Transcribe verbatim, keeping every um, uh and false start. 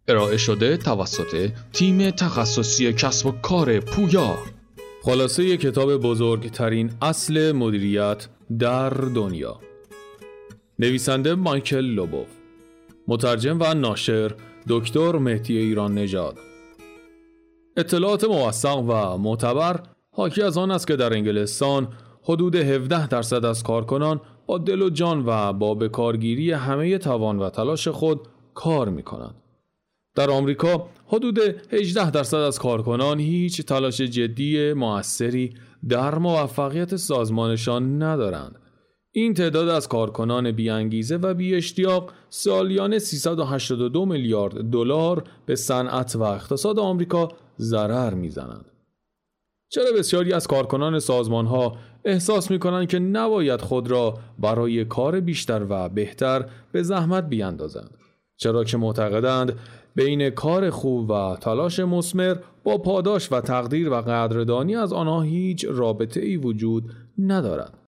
ارائه شده توسط تیم تخصصی کسب و کار پویا. خلاصه کتاب بزرگترین اصل مدیریت در دنیا. نویسنده مایکل لوبوف، مترجم و ناشر دکتر مهدی ایران نژاد. اطلاعات موثق و معتبر حاکی از آن است که در انگلستان حدود هفده درصد از کارکنان با دل و جان و با به کارگیری همه توان و تلاش خود کار می کنند. در آمریکا حدود هجده درصد از کارکنان هیچ تلاش جدی مؤثری در موفقیت سازمانشان ندارند. این تعداد از کارکنان بی‌انگیزه و بی‌اشتیاق سالیانه سیصد و هشتاد و دو میلیارد دلار به صنعت و اقتصاد آمریکا ضرر می‌زنند. چرا بسیاری از کارکنان سازمان‌ها احساس می‌کنند که نباید خود را برای کار بیشتر و بهتر به زحمت بیاندازند؟ چرا که معتقدند بین کار خوب و تلاش مثمر با پاداش و تقدیر و قدردانی از آنها هیچ رابطه‌ای وجود ندارد.